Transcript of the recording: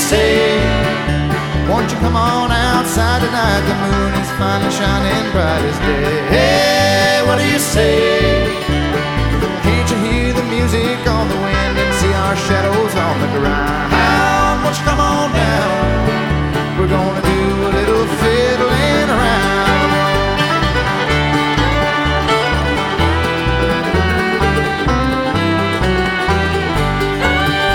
say? Won't you come on outside tonight? The moon is finally shining bright as day. Hey, what do you say? Can't you hear the music on the wind and see our shadows